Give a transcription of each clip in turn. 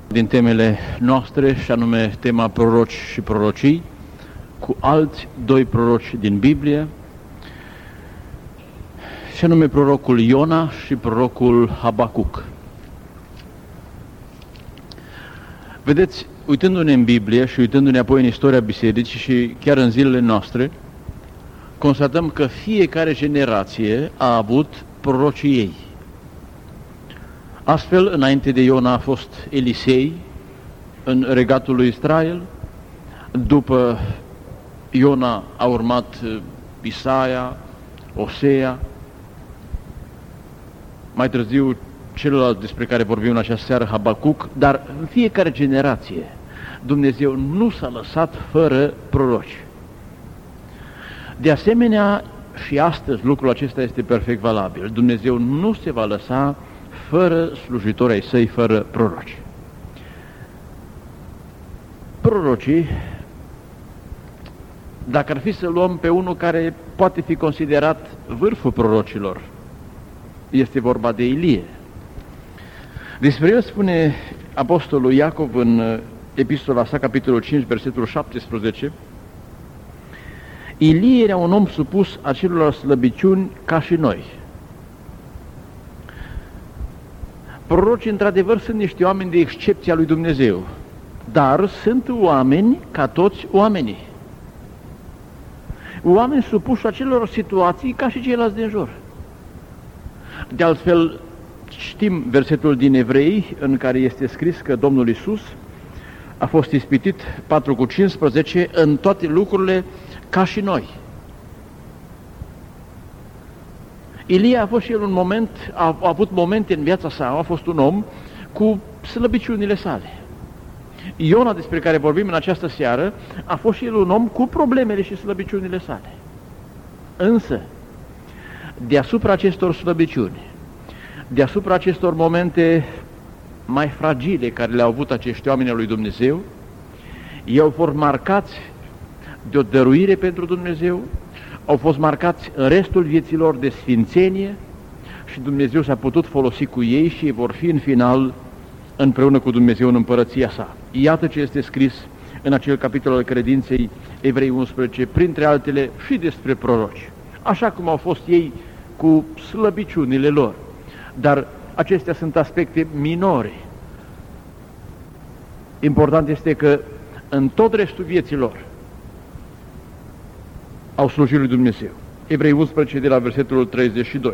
din temele noastre, și anume tema proroci și prorocii, cu alți doi proroci din Biblie, și anume prorocul Iona și prorocul Habacuc. Vedeți, uitându-ne în Biblie și uitându-ne apoi în istoria bisericii și chiar în zilele noastre, constatăm că fiecare generație a avut prorocii ei. Astfel, înainte de Iona a fost Elisei în regatul lui Israel, după Iona a urmat Isaia, Osea, mai târziu celălalt despre care vorbim în această seară, Habacuc, dar în fiecare generație Dumnezeu nu s-a lăsat fără proroci. De asemenea, și astăzi lucrul acesta este perfect valabil. Dumnezeu nu se va lăsa fără slujitori ai săi, fără proroci. Prorocii, dacă ar fi să luăm pe unul care poate fi considerat vârful prorocilor, este vorba de Ilie. Despre el spune apostolul Iacov în epistola sa, capitolul 5, versetul 17, Ilie era un om supus acelor slăbiciuni ca și noi. Prorocii, într-adevăr, sunt niște oameni de excepție a lui Dumnezeu, dar sunt oameni ca toți oamenii. Oameni supuși acelor situații ca și ceilalți din jur. De altfel, știm versetul din Evrei în care este scris că Domnul Iisus a fost ispitit 4:15 în toate lucrurile ca și noi. Ilie a fost și el a avut momente în viața sa, a fost un om cu slăbiciunile sale. Iona, despre care vorbim în această seară, a fost și el un om cu problemele și slăbiciunile sale. Însă, deasupra acestor slăbiciuni, deasupra acestor momente mai fragile care le-au avut acești oameni al lui Dumnezeu, ei au fost marcați de o dăruire pentru Dumnezeu, au fost marcați în restul vieților de sfințenie și Dumnezeu s-a putut folosi cu ei și ei vor fi în final împreună cu Dumnezeu în împărăția sa. Iată ce este scris în acel capitol al credinței, Evrei 11, printre altele și despre proroci, așa cum au fost ei cu slăbiciunile lor. Dar acestea sunt aspecte minore. Important este că în tot restul vieților au slujit lui Dumnezeu. Evrei 11 de la versetul 32.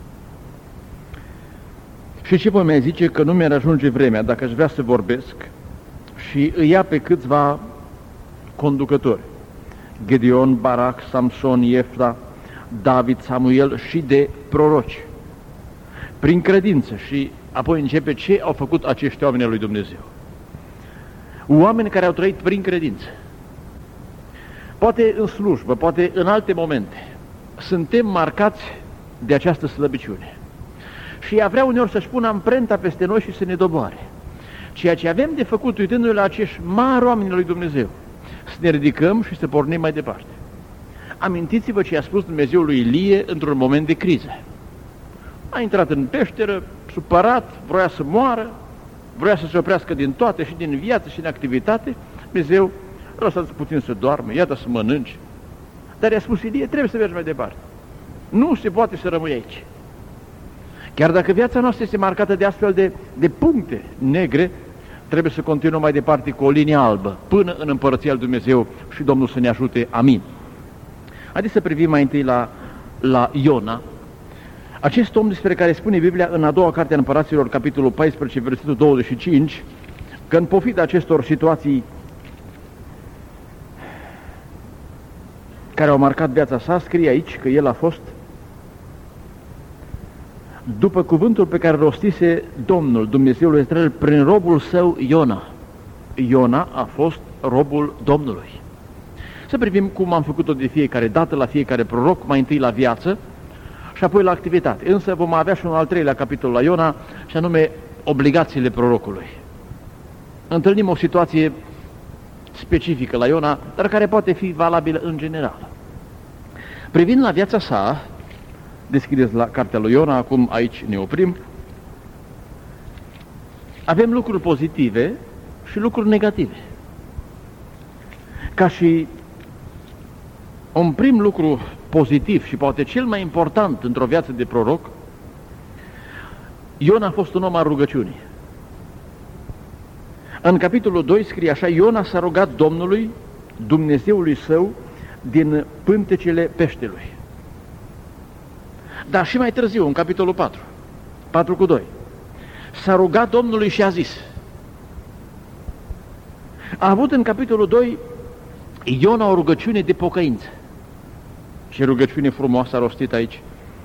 Și ce vă mai zice că nu mi-ar ajunge vremea dacă aș vrea să vorbesc și îi ia pe câțiva conducători. Gedeon, Barac, Samson, Iefta, David, Samuel și de proroci. Prin credință și apoi începe ce au făcut acești oameni al lui Dumnezeu. Oameni care au trăit prin credință. Poate în slujbă, poate în alte momente, suntem marcați de această slăbiciune. Și ea vrea uneori să-și pună amprenta peste noi și să ne doboare. Ceea ce avem de făcut, uitându-ne la acești mari oameni al lui Dumnezeu, să ne ridicăm și să pornim mai departe. Amintiți-vă ce a spus Dumnezeu lui Ilie într-un moment de criză. A intrat în peșteră, supărat, vroia să moară, vroia să se oprească din toate, și din viață și din activitate. Dumnezeu, lăsați puțin să doarmă, iată să mănânci. Dar i-a spus Ilie, trebuie să mergi mai departe. Nu se poate să rămâi aici. Chiar dacă viața noastră este marcată de astfel de puncte negre, trebuie să continuăm mai departe cu o linie albă, până în împărăția lui Dumnezeu și Domnul să ne ajute. Amin. Haideți să privim mai întâi la Iona, acest om despre care spune Biblia în a doua carte a Împăraților, capitolul 14, versetul 25, că în pofida acestor situații care au marcat viața sa, scrie aici că el a fost după cuvântul pe care rostise Domnul, Dumnezeul lui Israel, prin robul său Iona. Iona a fost robul Domnului. Să privim cum am făcut-o de fiecare dată, la fiecare proroc, mai întâi la viață și apoi la activitate. Însă vom avea și un al treilea capitol la Iona, și anume obligațiile prorocului. Întâlnim o situație specifică la Iona, dar care poate fi valabilă în general. Privind la viața sa, deschideți la cartea lui Iona, acum aici ne oprim, avem lucruri pozitive și lucruri negative. Ca și un prim lucru pozitiv și poate cel mai important într-o viață de proroc, Iona a fost un om al rugăciunii. În capitolul 2 scrie așa: Iona s-a rugat Domnului, Dumnezeului său, din pântecele peștelui. Dar și mai târziu, în capitolul 4:2, s-a rugat Domnului și a zis. A avut în capitolul 2 Iona o rugăciune de pocăință. Ce rugăciune frumoasă a rostit aici,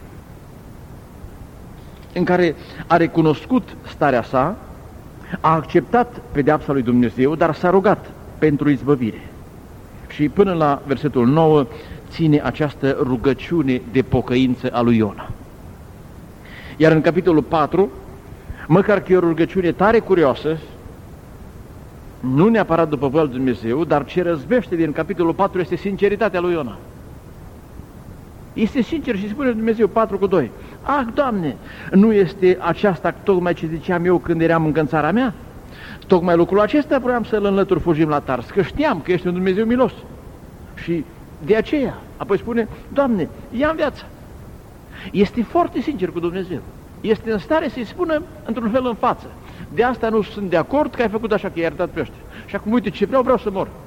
în care a recunoscut starea sa, a acceptat pedeapsa lui Dumnezeu, dar s-a rugat pentru izbăvire. Și până la versetul 9 ține această rugăciune de pocăință a lui Iona. Iar în capitolul 4, măcar că e o rugăciune tare curioasă, nu neapărat după voia lui Dumnezeu, dar ce răzbește din capitolul 4 este sinceritatea lui Iona. Este sincer și spune Dumnezeu 4:2: Ah, Doamne, nu este aceasta tocmai ce ziceam eu când eram încă în țara mea? Tocmai lucrul acesta vreau să-l înlătur, fugim la Tars, că știam că ești un Dumnezeu milos. Și de aceea, apoi spune: Doamne, ia-mi viața. Este foarte sincer cu Dumnezeu. Este în stare să-i spună într-un fel în față: de asta nu sunt de acord că ai făcut așa, că i-ai iertat pe ăștia. Și acum uite ce vreau să mor.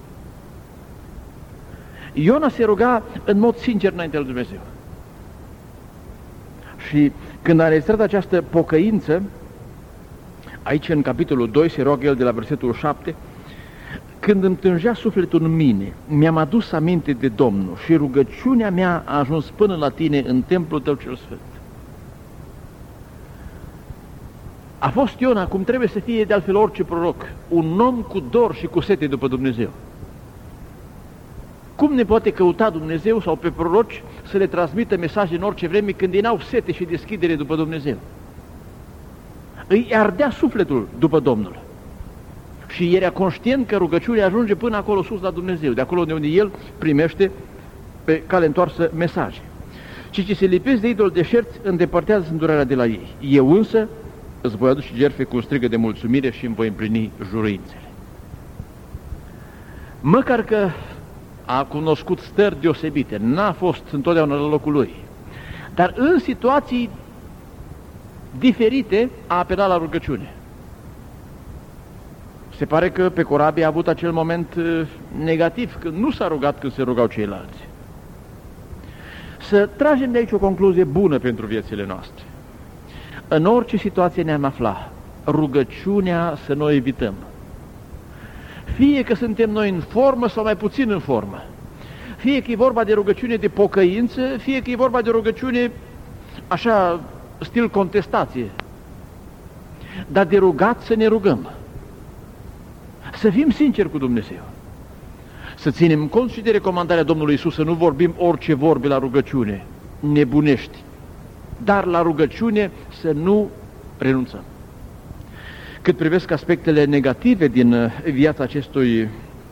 Iona se ruga în mod sincer înaintea lui Dumnezeu. Și când a înregistrat această pocăință, aici în capitolul 2 se roagă el de la versetul 7: când îmi tângea sufletul în mine, mi-am adus aminte de Domnul și rugăciunea mea a ajuns până la tine în templul tău cel sfânt. A fost Iona, cum trebuie să fie de altfel orice proroc, un om cu dor și cu sete după Dumnezeu. Cum ne poate căuta Dumnezeu sau pe proroci să le transmită mesaje în orice vreme când ei n-au sete și deschidere după Dumnezeu? Îi ardea sufletul după Domnul. Și era conștient că rugăciunea ajunge până acolo sus la Dumnezeu, de acolo de unde el primește pe cale întoarsă mesaje. Și ce se lipesc de idol deșerți îndepărtează îndurarea de la ei. Eu însă îți voi aduce jertfe cu un strigă de mulțumire și îmi voi împlini juruințele. Măcar că a cunoscut stări deosebite, n-a fost întotdeauna la locul lui, dar în situații diferite a apelat la rugăciune. Se pare că pe corabie a avut acel moment negativ, când nu s-a rugat când se rugau ceilalți. Să tragem de aici o concluzie bună pentru viețile noastre. În orice situație ne-am afla, rugăciunea să nu o evităm. Fie că suntem noi în formă sau mai puțin în formă, fie că e vorba de rugăciune de pocăință, fie că e vorba de rugăciune așa, stil contestație, dar de rugat să ne rugăm. Să fim sinceri cu Dumnezeu. Să ținem cont și de recomandarea Domnului Iisus, să nu vorbim orice vorbe la rugăciune, nebunești, dar la rugăciune să nu renunțăm. Cât privesc aspectele negative din viața acestui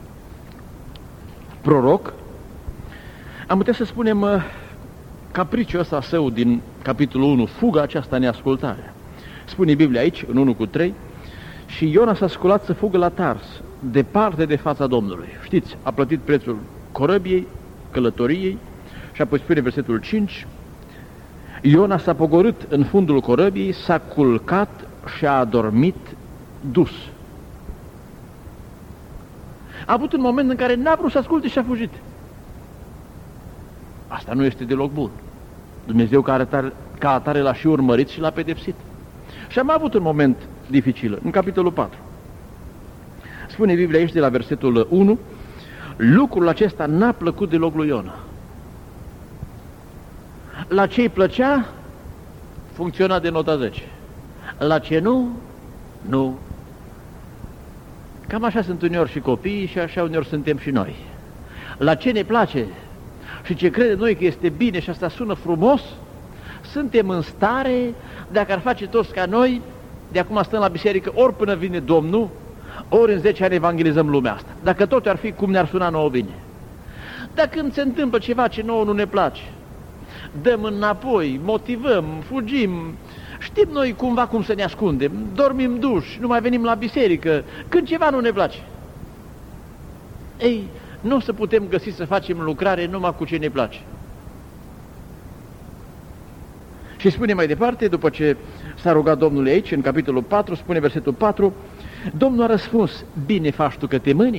proroc, am putea să spunem capriciul ăsta său din capitolul 1, fuga aceasta neascultare. Spune Biblia aici, în 1:3, și Iona s-a sculat să fugă la Tars, departe de fața Domnului. Știți, a plătit prețul corăbiei, călătoriei, și apoi spune versetul 5, Iona s-a pogorât în fundul corăbiei, s-a culcat și a adormit dus. A avut un moment în care n-a vrut să asculte și a fugit. Asta nu este deloc bun. Dumnezeu ca atare l-a și urmărit și l-a pedepsit. Și am avut un moment dificil, în capitolul 4. Spune Biblia aici de la versetul 1, lucrul acesta n-a plăcut deloc lui Iona. La ce îi plăcea, funcționa de nota 10. La ce nu, nu. Cam așa sunt uneori și copiii și așa uneori suntem și noi. La ce ne place și ce credem noi că este bine și asta sună frumos, suntem în stare, dacă ar face toți ca noi, de acum stăm la biserică, ori până vine Domnul, ori în 10 ani evangelizăm lumea asta. Dacă tot ar fi cum ne-ar suna nouă bine. Dacă când se întâmplă ceva ce nouă nu ne place, dăm înapoi, motivăm, fugim Știm noi cumva cum să ne ascundem, dormim duși, nu mai venim la biserică, când ceva nu ne place. Ei, nu o să putem găsi să facem lucrare numai cu ce ne place. Și spune mai departe, după ce s-a rugat Domnul aici, în capitolul 4, spune versetul 4, Domnul a răspuns, bine faci tu că te mâni?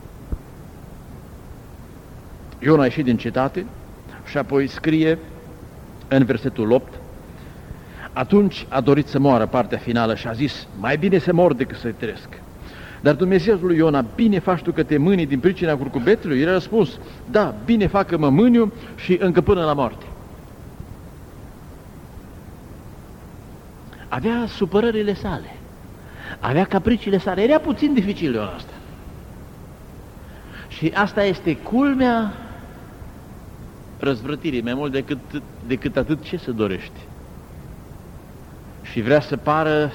Iona a ieșit din cetate și apoi scrie în versetul 8, atunci a dorit să moară, partea finală, și a zis, mai bine să mor decât să trăiesc. Dar Dumnezeu lui Iona, bine faci tu că te mâni din pricina curcubetului? El a răspuns, da, bine fac că mă mâniu și încă până la moarte. Avea supărările sale, avea capriciile sale, era puțin dificil Iona asta. Și asta este culmea răzvrătirii, mai mult decât atât ce se dorește. Și vrea să pară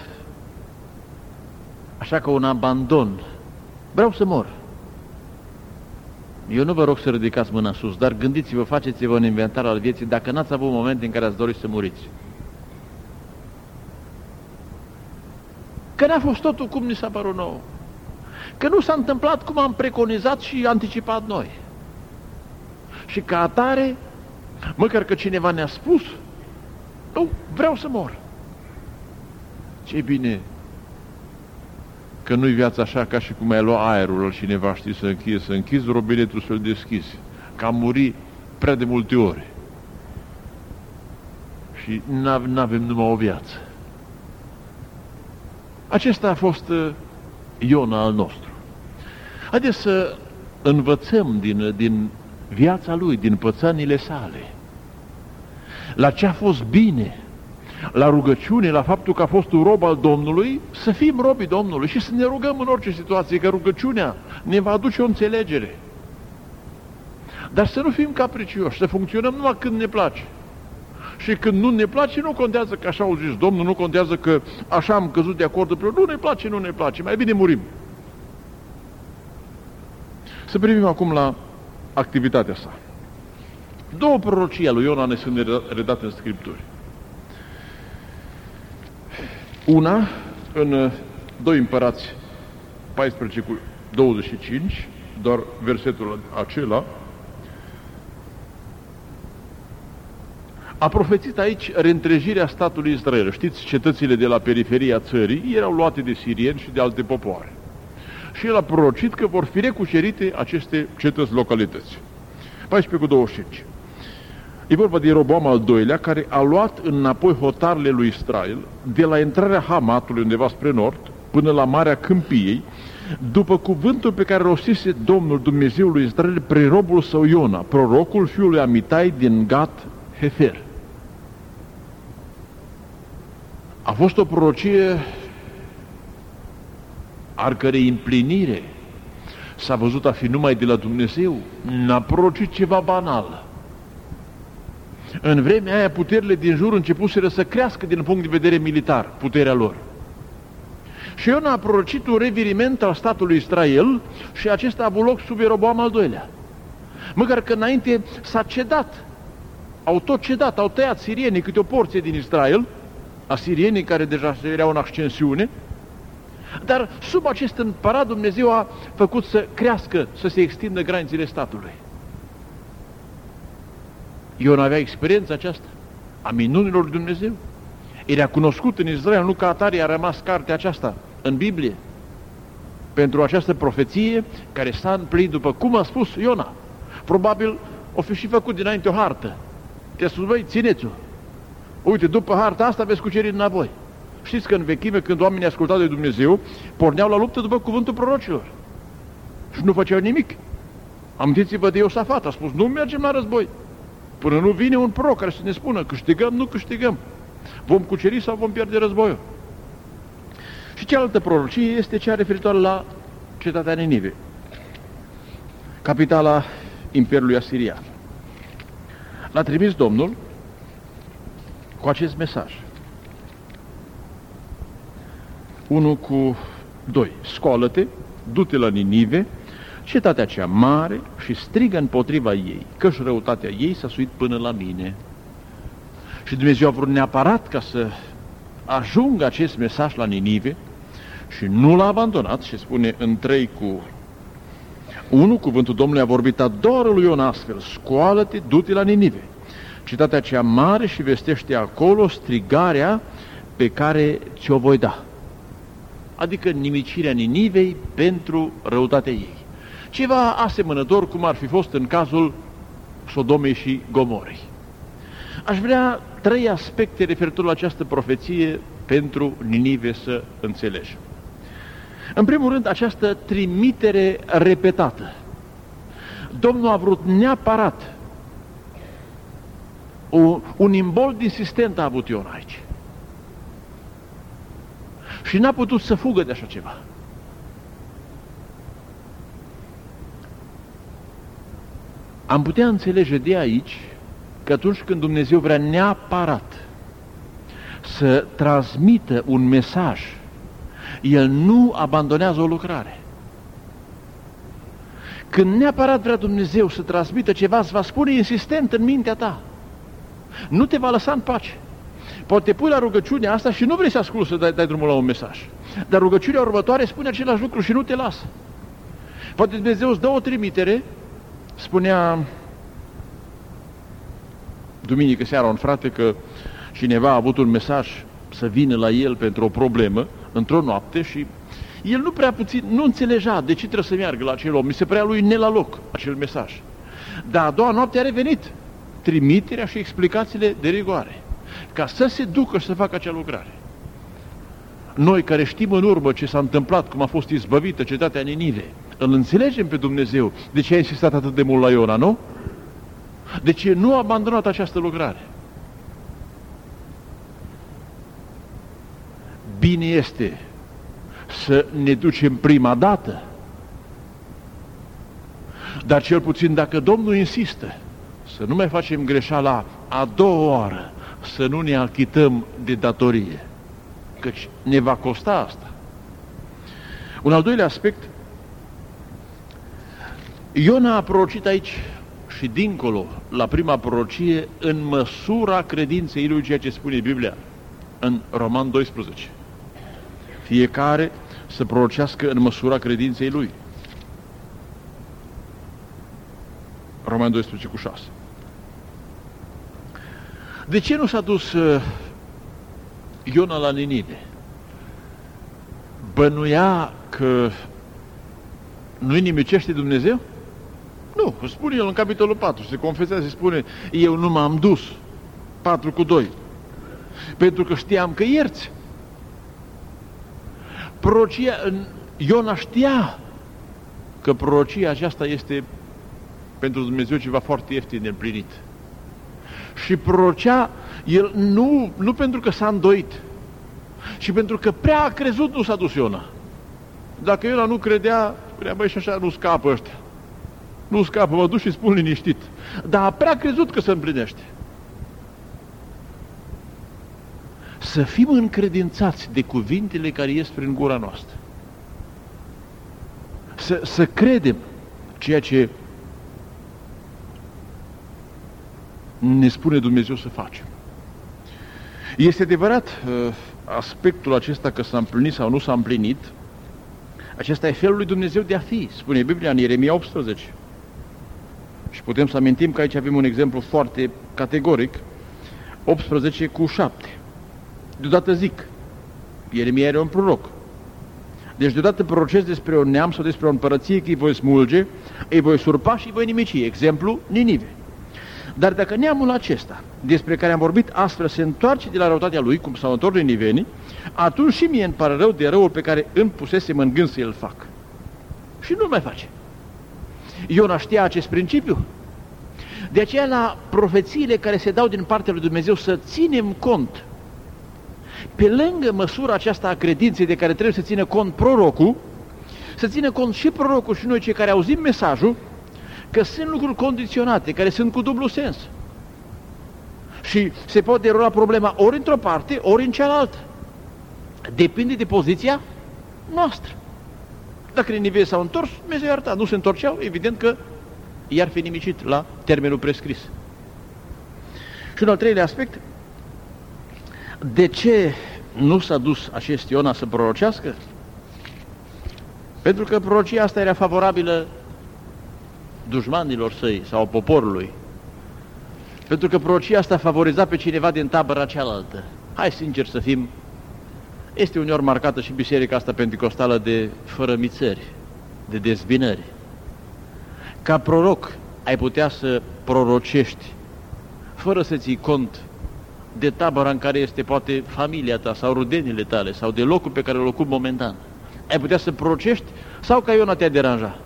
așa ca un abandon. Vreau să mor. Eu nu vă rog să ridicați mâna sus, dar gândiți-vă, faceți-vă un inventar al vieții dacă n-ați avut momente în care ați dorit să muriți. Că n-a fost totul cum ni s-a părut nouă. Că nu s-a întâmplat cum am preconizat și anticipat noi. Și ca atare, măcar că cineva ne-a spus, nu, vreau să mor. Ce bine că nu-i viața așa ca și cum ai lua aerul și cineva știi să închizi robinetul să-l deschizi. Că am murit prea de multe ori. Și n-avem numai o viață. Acesta a fost Iona al nostru. Haideți să învățăm din viața lui, din pățanile sale, la ce a fost bine, la rugăciune, la faptul că a fost un rob al Domnului, să fim robii Domnului și să ne rugăm în orice situație, că rugăciunea ne va aduce o înțelegere. Dar să nu fim capricioși, să funcționăm numai când ne place. Și când nu ne place, nu contează că așa au zis Domnul, nu contează că așa am căzut de acord împreună, nu ne place, mai bine murim. Să privim acum la activitatea sa. Două prorocii ale lui Iona ne sunt redate în Scripturi. Una, în 2 Împărați 14:25, doar versetul acela, a profețit aici reîntregirea statului Israel. Știți, cetățile de la periferia țării erau luate de sirieni și de alte popoare. Și el a prorocit că vor fi recucerite aceste cetăți, localități. 14:25. E vorba de Ieroboam al II-lea, care a luat înapoi hotarele lui Israel de la intrarea Hamatului undeva spre nord până la Marea Câmpiei, după cuvântul pe care rostise Domnul Dumnezeul lui Israel prin robul său Iona, prorocul fiului Amitai din Gat Hefer. A fost o prorocie al cărei împlinire s-a văzut a fi numai de la Dumnezeu. N-a prorocit ceva banal. În vremea aia puterile din jur începuseră să crească din punct de vedere militar, puterea lor. Și Iona a prorocit un reviriment al statului Israel și acesta a avut loc sub Ieroboam al II-lea. Măcar că înainte s-a cedat, au tot cedat, au tăiat sirienii câte o porție din Israel, asirienii care deja erau în ascensiune, dar sub acest împărat Dumnezeu a făcut să crească, să se extindă granițele statului. Iona avea experiența aceasta a minunilor lui Dumnezeu. Era cunoscut în Israel, nu ca atare a rămas cartea aceasta în Biblie pentru această profeție care s-a împlinit după cum a spus Iona. Probabil o fi și făcut dinainte o hartă. Te-a spus, băi, țineți-o. Uite, după harta asta veți cuceri înapoi. Știți că în vechime, când oamenii ascultau de Dumnezeu, porneau la luptă după cuvântul prorocilor. Și nu făceau nimic. Amintiți-vă de Iosafat, a spus, nu mergem la război. Până nu vine un proroc care să ne spună, câștigăm, nu câștigăm. Vom cuceri sau vom pierde războiul. Și cealaltă prorocie este cea referitoare la cetatea Ninive, capitala Imperiului Asirian. L-a trimis Domnul cu acest mesaj. 1:2. Scoală-te, du-te la Ninive, cetatea cea mare, și strigă împotriva ei, căci răutatea ei s-a suit până la mine. Și Dumnezeu a vrut neapărat ca să ajungă acest mesaj la Ninive și nu l-a abandonat și spune în 3:1, cuvântul Domnului a vorbit a doua oară lui Iona astfel: scoală-te, du-te la Ninive, cetatea cea mare, și vestește acolo strigarea pe care ți-o voi da. Adică nimicirea Ninivei pentru răutatea ei. Ceva asemănător cum ar fi fost în cazul Sodomei și Gomorei. Aș vrea 3 aspecte referitor la această profeție pentru Ninive să înțelegem. În primul rând, această trimitere repetată. Domnul a vrut neapărat, un imbold insistent a avut Iona aici. Și n-a putut să fugă de așa ceva. Am putea înțelege de aici că atunci când Dumnezeu vrea neapărat să transmită un mesaj, El nu abandonează o lucrare. Când neapărat vrea Dumnezeu să transmită ceva, îți va spune insistent în mintea ta. Nu te va lăsa în pace. Poate pui la rugăciunea asta și nu vrei să asculți, să dai drumul la un mesaj. Dar rugăciunea următoare spune același lucru și nu te lasă. Poate Dumnezeu îți dă o trimitere. Spunea duminică seara un frate că cineva a avut un mesaj să vină la el pentru o problemă într-o noapte și el nu înțelegea de ce trebuie să meargă la acel om. Mi se părea lui ne la loc acel mesaj. Dar a doua noapte a revenit trimiterea și explicațiile de rigoare, ca să se ducă și să facă acea lucrare. Noi care știm în urmă ce s-a întâmplat, cum a fost izbăvită cetatea Ninive, îl înțelegem pe Dumnezeu de ce a insistat atât de mult la Iona, nu? De ce nu a abandonat această lucrare? Bine este să ne ducem prima dată, dar cel puțin dacă Domnul insistă, să nu mai facem greșeala a doua oară, să nu ne achităm de datorie, căci ne va costa asta. Un al doilea aspect, Iona a prorocit aici și dincolo, la prima prorocie, în măsura credinței lui, ceea ce spune Biblia în Roman 12. Fiecare să prorocească în măsura credinței lui. Roman 12:6. De ce nu s-a dus Iona la Ninive? Bănuia că nu-i nimicește Dumnezeu? Nu, spune el în capitolul 4, se confesează, se spune: eu nu m-am dus, 4:2, pentru că știam că ierți. Prorocia, Iona știa că prorocia aceasta este pentru Dumnezeu ceva foarte ieftin de împlinit. Și prorocea el nu pentru că s-a îndoit, ci pentru că prea a crezut, nu s-a dus Iona. Dacă Iona nu credea, spunea: băi, și așa nu scapă ăștia. Nu scapă, mă duc și spun liniștit. Dar a prea crezut că se împlinește. Să fim încredințați de cuvintele care ies prin gura noastră. Să credem ceea ce ne spune Dumnezeu să facem. Este adevărat aspectul acesta că s-a împlinit sau nu s-a împlinit. Acesta e felul lui Dumnezeu de a fi, spune Biblia în Ieremia 18. Și putem să amintim că aici avem un exemplu foarte categoric, 18:7. Deodată zic, Ieremia era un proroc. Deci deodată prorocesc despre un neam sau despre o împărăție că îi voi smulge, îi voi surpa și îi voi nimici. Exemplu, Ninive. Dar dacă neamul acesta, despre care am vorbit astfel, se întoarce de la răutatea lui, cum s-au întors ninivenii, atunci și mie îmi pare rău de răul pe care îmi pusesem în gând să îl fac. Și nu mai face. Iona știa acest principiu. De aceea la profețiile care se dau din partea lui Dumnezeu să ținem cont, pe lângă măsura aceasta a credinței de care trebuie să țină cont prorocul, să țină cont și prorocul și noi cei care auzim mesajul, că sunt lucruri condiționate, care sunt cu dublu sens. Și se poate derula problema ori într-o parte, ori în cealaltă. Depinde de poziția noastră. Dacă Ninive s-au întors, Dumnezeu i-a iertat. Nu se întorceau, evident că i-ar fi nimicit la termenul prescris. Și un al treilea aspect, de ce nu s-a dus acest Iona să prorocească? Pentru că prorocia asta era favorabilă dușmanilor săi sau poporului. Pentru că prorocia asta favoriza pe cineva din tabăra cealaltă. Hai sincer să fim, este uneori marcată și biserica asta penticostală de fărămițări, de dezbinări. Ca proroc ai putea să prorocești fără să ții cont de tabăra în care este poate familia ta sau rudenile tale sau de locul pe care îl ocupi momentan. Ai putea să prorocești sau ca Iona te-a deranja.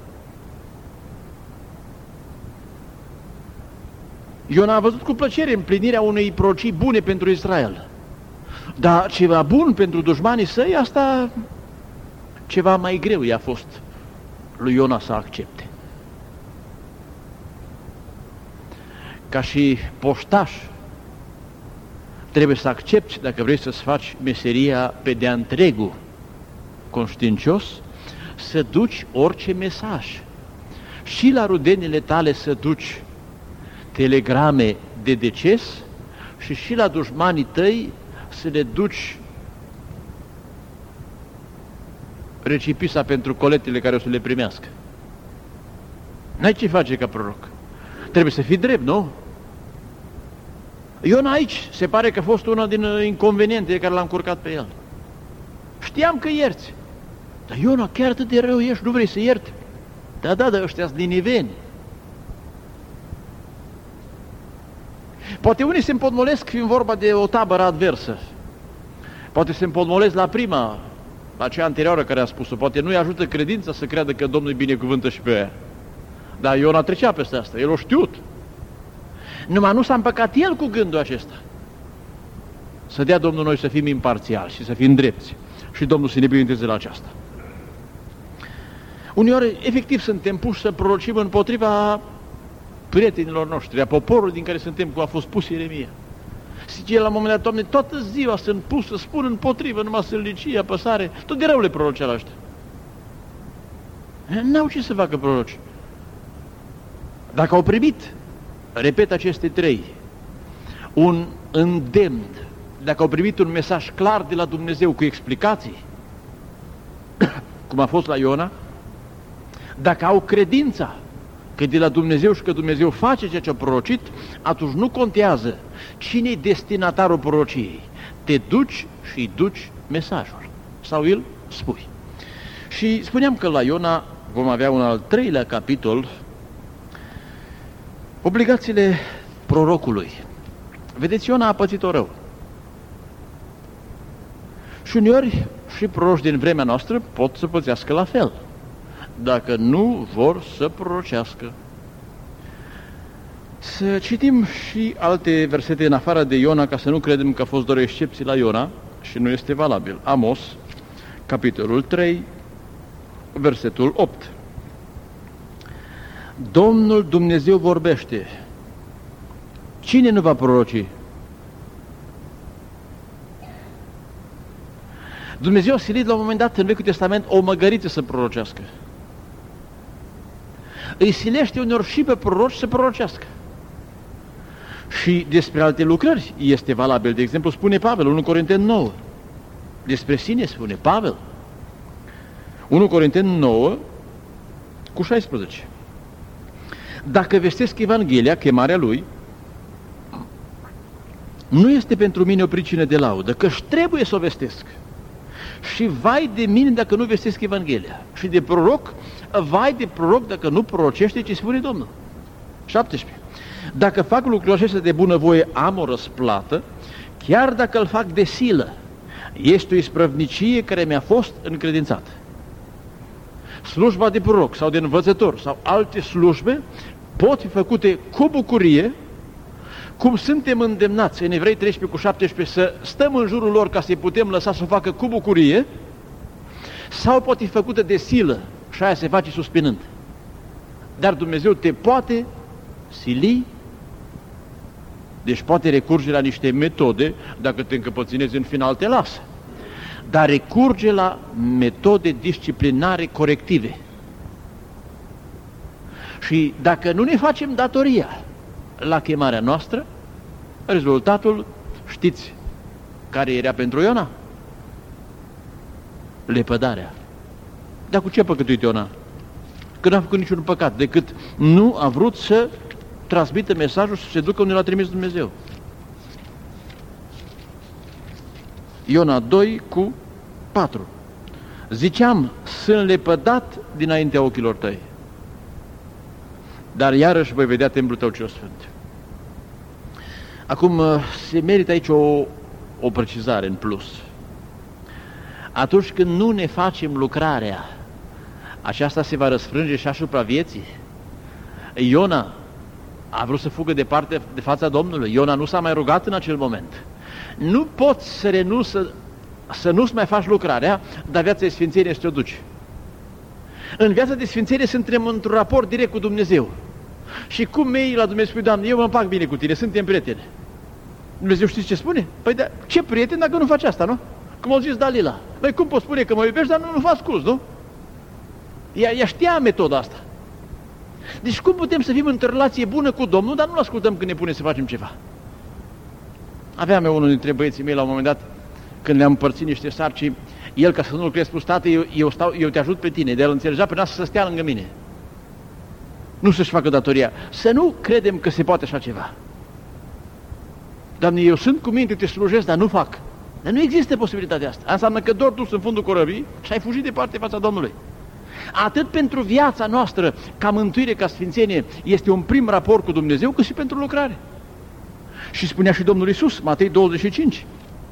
Iona a văzut cu plăcere împlinirea unei prorocii bune pentru Israel. Dar ceva bun pentru dușmanii săi, asta ceva mai greu i-a fost lui Iona să accepte. Ca și poștaș, trebuie să accepti, dacă vrei să-ți faci meseria pe de-a întregul conștiincios, să duci orice mesaj. Și la rudenile tale să duci telegrame de deces și la dușmanii tăi să le duci recipisa pentru coletele care o să le primească. N-ai ce face ca proroc. Trebuie să fii drept, nu? Iona aici se pare că a fost una din inconvenientele care l-a încurcat pe el. Știam că ierți. Dar Iona, chiar atât de rău ești, nu vrei să ierți? Da, dar ăștia-s niniveni. Poate unii se împotmolesc fiind vorba de o tabără adversă. Poate se împotmolesc la prima, la cea anterioară care a spus-o. Poate nu-i ajută credința să creadă că Domnul îi binecuvântă și pe ea. Dar Iona trecea peste asta, el o știut. Numai nu s-a împăcat el cu gândul acesta. Să dea Domnul noi să fim imparțiali și să fim drepți. Și Domnul să ne binecuvânteze la aceasta. Uneori, efectiv, suntem puși să prorocim împotriva prietenilor noștri, a poporului din care suntem, cum a fost pus Ieremia. Zice el la un moment dat, Doamne, toată ziua sunt pus să spun împotrivă, numai sălnicie, apăsare, tot de rău le prorocea la ăștia. N-au ce să facă proroci. Dacă au primit, repet aceste trei, un îndemn, dacă au primit un mesaj clar de la Dumnezeu cu explicații, cum a fost la Iona, dacă au credința că de la Dumnezeu și că Dumnezeu face ceea ce a prorocit, atunci nu contează cine-i destinatarul prorociei. Te duci și îi duci mesajul. Sau îl spui. Și spuneam că la Iona vom avea un al treilea capitol, obligațiile prorocului. Vedeți, Iona a pățit-o rău. Și uneori și proroci din vremea noastră pot să pățească la fel, dacă nu vor să prorocească. Să citim și alte versete în afară de Iona, ca să nu credem că a fost doar excepții la Iona și nu este valabil. Amos, capitolul 3, versetul 8. Domnul Dumnezeu vorbește. Cine nu va proroci? Dumnezeu a silit la un moment dat în Vechiul Testament o măgăriță să prorocească. Îi silește uneori și pe proroci să prorocească. Și despre alte lucrări este valabil. De exemplu, spune Pavel, 1 Corinteni 9. Despre sine spune Pavel. 1 Corinteni 9 cu 16. Dacă vestesc Evanghelia, chemarea lui, nu este pentru mine o pricină de laudă, căci trebuie să o vestesc. Și vai de mine dacă nu vestesc Evanghelia. Și de proroc, vai de proroc dacă nu prorocește ce spune Domnul. 17. Dacă fac lucrul acesta de bunăvoie, am o răsplată, chiar dacă îl fac de silă. Este o isprăvnicie care mi-a fost încredințată. Slujba de proroc sau de învățător sau alte slujbe pot fi făcute cu bucurie, cum suntem îndemnați în Evrei 13 cu 17 să stăm în jurul lor ca să-i putem lăsa să o facă cu bucurie, sau pot fi făcută de silă și aia se face suspinând. Dar Dumnezeu te poate sili, deci poate recurge la niște metode, dacă te încăpățânezi în final te lasă, dar recurge la metode disciplinare corective. Și dacă nu ne facem datoria la chemarea noastră, rezultatul știți care era pentru Iona? lepădarea. Dar cu ce a păcătuit Iona? Că n-a făcut niciun păcat, decât nu a vrut să transmită mesajul, să se ducă unde l-a trimis Dumnezeu. Iona 2:4. Ziceam, sunt lepădat dinaintea ochilor tăi, dar iarăși voi vedea templul tău cel sfânt. Acum, se merită aici o precizare în plus. Atunci când nu ne facem lucrarea, aceasta se va răsfrânge și asupra vieții. Iona a vrut să fugă departe de fața Domnului. Iona nu s-a mai rugat în acel moment. Nu poți să renunți, să nu-ți mai faci lucrarea, dar viața de sfințenie să te duci. În viața de sfințenie suntem într-un raport direct cu Dumnezeu. Și cum mei la Dumnezeu spui, Doamne, eu mă împac bine cu tine, suntem prieteni. Dumnezeu știți ce spune? Păi de ce prieten dacă nu faci asta, nu? Cum a zis Dalila. Păi cum poți spune că mă iubești, dar nu faci scuz, nu? Ea știa metoda asta. Deci cum putem să fim într-o relație bună cu Domnul, dar nu-L ascultăm când ne pune să facem ceva? Aveam eu unul dintre băieții mei la un moment dat, când le-am împărțit niște sarcini, el, ca să nu lucrez, spus, tată, eu te ajut pe tine, de el înțelegea pe noastră să stea lângă mine. Nu să-și facă datoria. Să nu credem că se poate așa ceva. Doamne, eu sunt cu minte, te slujesc, dar nu fac. Dar nu există posibilitatea asta. Înseamnă că doar tu în fundul corăbii și ai fugit departe fața Domnului. Atât pentru viața noastră, ca mântuire, ca sfințenie, este un prim raport cu Dumnezeu, cât și pentru lucrare. Și spunea și Domnul Iisus, Matei 25,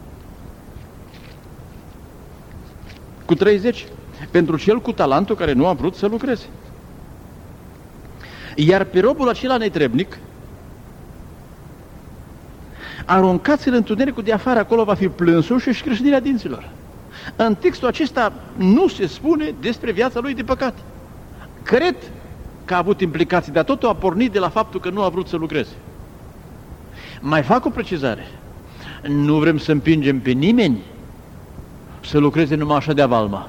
cu 30, pentru cel cu talentul care nu a vrut să lucreze. Iar pe robul acela netrebnic, aruncați-l în întunericul de afară, acolo va fi plânsul și scrâșnirea dinților. În textul acesta nu se spune despre viața lui de păcat. Cred că a avut implicații, dar totul a pornit de la faptul că nu a vrut să lucreze. Mai fac o precizare. Nu vrem să împingem pe nimeni să lucreze numai așa de avalma,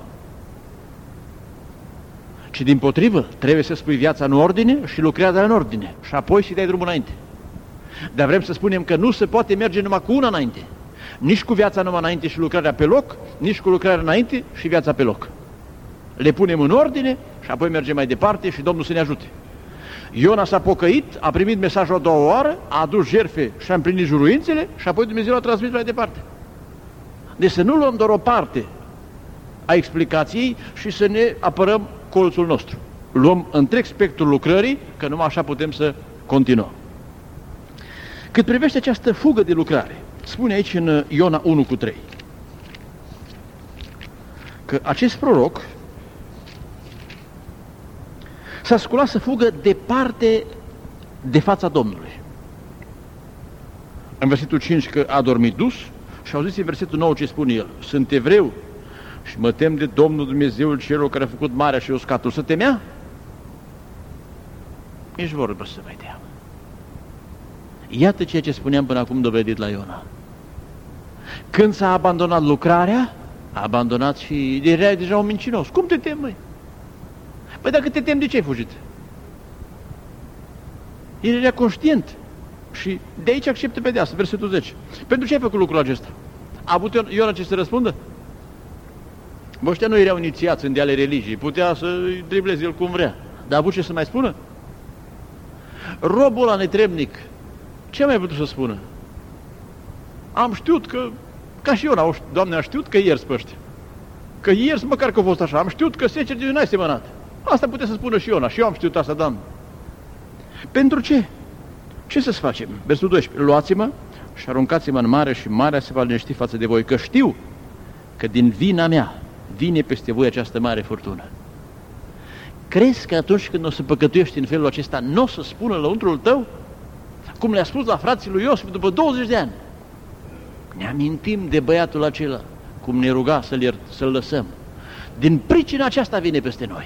ci dimpotrivă, trebuie să spui viața în ordine și lucrează în ordine și apoi să dai drumul înainte. Dar vrem să spunem că nu se poate merge numai cu una înainte, nici cu viața numai înainte și lucrarea pe loc, nici cu lucrarea înainte și viața pe loc. Le punem în ordine și apoi mergem mai departe și Domnul să ne ajute. Iona s-a pocăit, a primit mesajul a doua oară, a adus jertfe și a împlinit juruințele și apoi Dumnezeu l-a transmis mai departe. Deci să nu luăm doar o parte a explicației și să ne apărăm colțul nostru. Luăm întreg spectrul lucrării, că numai așa putem să continuăm. Cât privește această fugă de lucrare, spune aici în Iona 1:3 că acest proroc s-a sculat să fugă departe de fața Domnului. În versetul 5 că a dormit dus și au zis în versetul 9 ce spune el: sunt evreu și mă tem de Domnul Dumnezeul celor care a făcut marea și uscatul. Să temea? Nici vorbă să mai teamă. Iată ceea ce spuneam până acum dovedit la Iona. Când s-a abandonat lucrarea, a abandonat și era deja un mincinos. Cum te temi, măi? Păi dacă te temi, de ce ai fugit? El era conștient și de aici acceptă pedeapsa, versetul 10. Pentru ce ai făcut lucrul acesta? A avut Iona ce să răspundă? Bă, ăștia nu erau inițiați în deale religii, putea să-i dribleze el cum vrea, dar a avut ce să mai spună? Robul ăla netrebnic, ce a mai putut să spună? Am știut că, ca și Iona, Doamne, am știut că ierți pe ăștia, că ierți măcar că a fost așa, am știut că seceri de n-ai semănat. Asta putea să spună și Iona, și eu am știut asta, Doamne. Pentru ce? Ce să-ți facem? Versul 12, luați-mă și aruncați-mă în mare și marea se va liniști față de voi, că știu că din vina mea vine peste voi această mare furtună. Crezi că atunci când o să păcătuiești în felul acesta, nu o să spună lăuntrul tău? Cum le-a spus la frații lui Iosif după 20 de ani. Ne amintim de băiatul acela, cum ne ruga să-l lăsăm. Din pricina aceasta vine peste noi.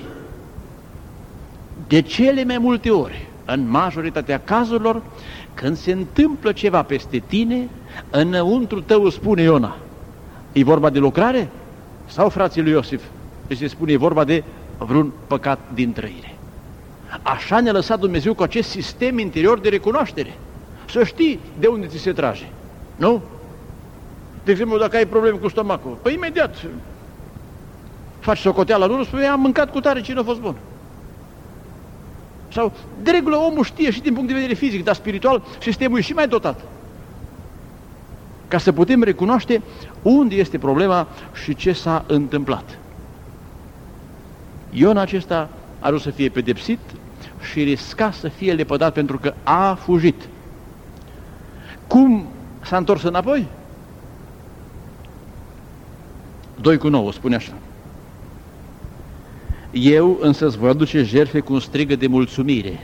De cele mai multe ori, în majoritatea cazurilor, când se întâmplă ceva peste tine, înăuntru tău spune Iona: e vorba de lucrare? Sau frații lui Iosif? Deci se spune, e vorba de vreun păcat din trăire. Așa ne-a lăsat Dumnezeu cu acest sistem interior de recunoaștere. Să știi de unde ți se trage. Nu? De exemplu, dacă ai probleme cu stomacul, păi imediat faci socoteala lui, spune, am mâncat cu tare, cine a fost bun. Sau, de regulă, omul știe și din punct de vedere fizic, dar spiritual, sistemul e și mai dotat. Ca să putem recunoaște unde este problema și ce s-a întâmplat. Iona acesta a vrut să fie pedepsit și risca să fie lepădat pentru că a fugit. Cum s-a întors înapoi? 2:9 spune așa. Eu însă îți voi aduce jertfe cu un strigă de mulțumire.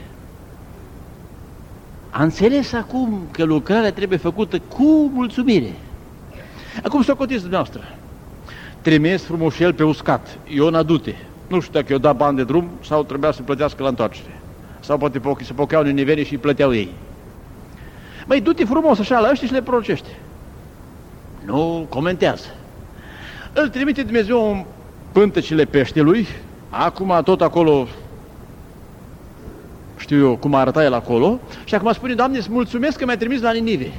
A înțeles acum că lucrarea trebuie făcută cu mulțumire. Acum socotiți dumneavoastră. Trimis frumușel pe uscat. Iona, du-te. Nu știu dacă i-o da bani de drum sau trebuia să plătească la întoarcere. Sau poate să pocheau ninivenii și îi plăteau ei. Măi, du-te frumos așa la ăștia și le prorocește. Nu comentează. Îl trimite Dumnezeu în pântecile peștelui. Acum tot acolo, știu eu cum arăta el acolo, și acum spune, Doamne, îți mulțumesc că mi-ai trimis la Ninive.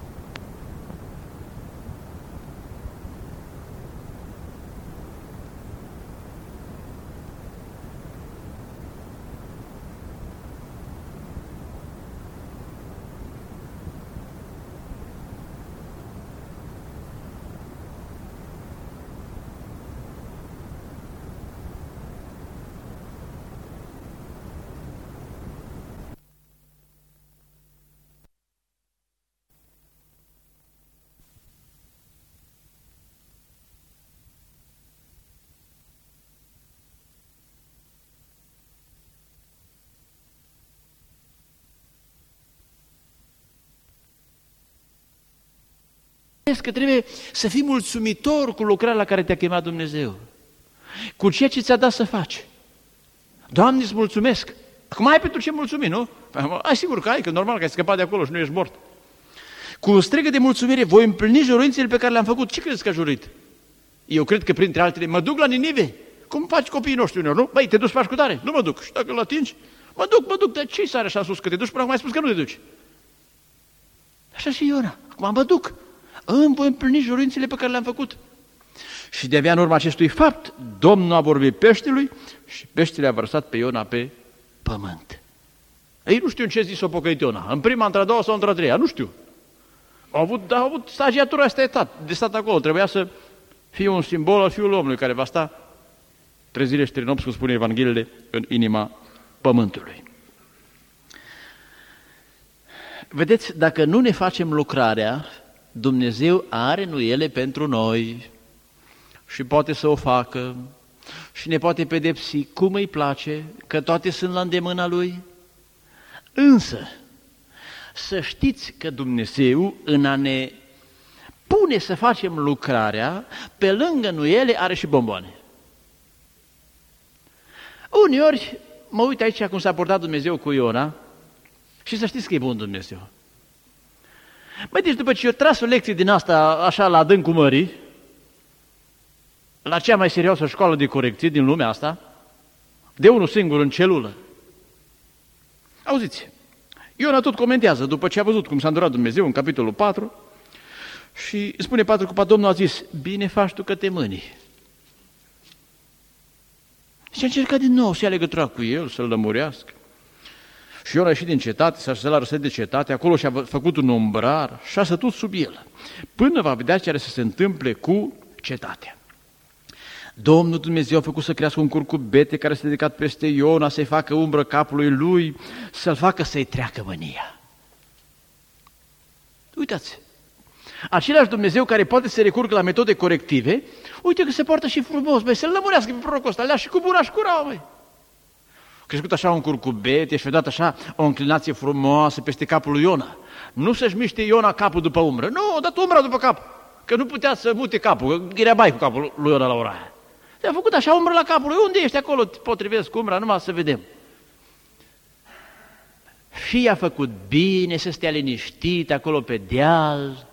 Că trebuie să fii mulțumitor cu lucrarea la care te-a chemat Dumnezeu, cu ceea ce ți-a dat să faci. Doamne, îți mulțumesc. Acum ai pentru ce mulțumi, nu? Ai sigur că ai, că normal că ai scăpat de acolo și nu ești mort. Cu o strigă de mulțumire voi împlini juruințele pe care le-am făcut. Ce crezi că a jurit? Eu cred că printre altele mă duc la Ninive. Cum faci copiii noștri uneori, nu? Băi, te duci, faci cu tare? Nu mă duc. Și dacă îl atingi, mă duc. Dar ce-i sare așa sus că te duci? Până acum ai spus că nu te duci. Așa și Iona. Acum mă duc. Îmi voi împlini juruințele pe care le-am făcut. Și de-abia în urma acestui fapt, Domnul a vorbit peștelui și peștele a vărsat pe Iona pe pământ. Ei nu știu în ce zi s-a pocăit Iona. În prima, într-a doua sau într-a treia, nu știu. Au avut stagiatura asta de stat acolo. Trebuia să fie un simbol al Fiului Omului care va sta 3 zile și 3 nopți, cum spune Evangheliile, în inima pământului. Vedeți, dacă nu ne facem lucrarea, Dumnezeu are nuiele pentru noi și poate să o facă și ne poate pedepsi cum îi place, că toate sunt la îndemâna Lui. Însă, să știți că Dumnezeu, în a ne pune să facem lucrarea, pe lângă nuiele are și bomboane. Uneori, mă uit aici cum s-a purtat Dumnezeu cu Iona și să știți că e bun Dumnezeu. Băi, deci după ce eu tras o lecție din asta așa la adâncul mării, la cea mai serioasă școală de corecție din lumea asta, de unul singur în celulă, auziți, Iona tot comentează după ce a văzut cum s-a îndurat Dumnezeu în capitolul 4 și spune 4:4, Domnul a zis, bine faci tu că te mâni. Și a încercat din nou să ia legătura cu el, să-l lămurească. Și Iona a ieșit din cetate, s-a așezat la răsărit de cetate, acolo și-a făcut un umbrar și a sătut sub el, până va vedea ce are să se întâmple cu cetatea. Domnul Dumnezeu a făcut să crească un curcubete care s-a ridicat peste Iona, să-i facă umbră capului lui, să-l facă să-i treacă mânia. Uitați, același Dumnezeu care poate să recurgă la metode corective, uite că se poartă și frumos, băi, să-l lămurească pe prorocul ăsta, lea și cu bura și cu rau, băi. Crescut așa un curcubete și a dat așa o înclinație frumoasă peste capul lui Iona. Nu să-și miște Iona capul după umbră, nu, a dat umbra după cap, că nu putea să mute capul, că era bai cu capul lui Iona la ora aia. I-a făcut așa umbră la capul lui, unde ești acolo, potrivesc cu umbra, numai să vedem. Și i-a făcut bine să stea liniștit acolo pe deal.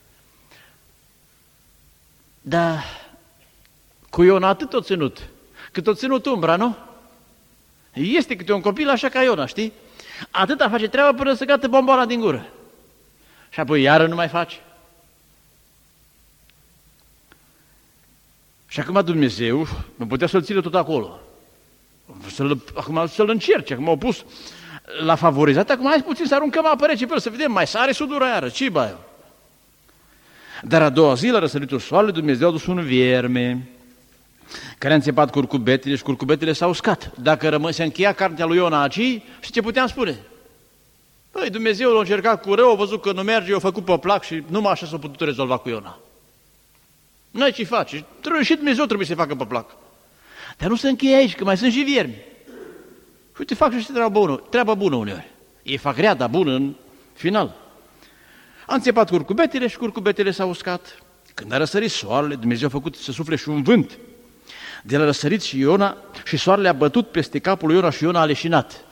Dar cu Iona atât o ținut, cât o ținut umbra, nu? Este câte un copil așa ca Iona, știi? Atâta face treaba până să gata bomboana din gură. Și apoi iară nu mai face. Și acum Dumnezeu nu putea să-l țină tot acolo. Acum să-l încerce, acum au pus la favorizat, acum hai puțin să aruncăm apă rece pe el, să vedem, mai sare sudura iară, ce bai? Dar a doua zi, la răsăritul soarelui, Dumnezeu a dus un vierme care a înțepat curcubetele și curcubetele s-au uscat. Dacă se încheia cartea lui Iona aici, și ce puteam spune? Păi, Dumnezeu l-a încercat cu rău, a văzut că nu merge, i-a făcut pe plac și numai așa s-a putut rezolva cu Iona. N-ai ce face, și Dumnezeu trebuie să-i facă pe plac. Dar nu se încheie aici, că mai sunt și viermi. Și uite, fac și treaba bună uneori. Ei fac rea, dar bună în final. A înțepat curcubetele și curcubetele s-au uscat. Când a răsărit soarele, Dumnezeu a făcut să sufle și un vânt. De la răsărit și Iona și soarele a bătut peste capul lui Iona și Iona a leșinat.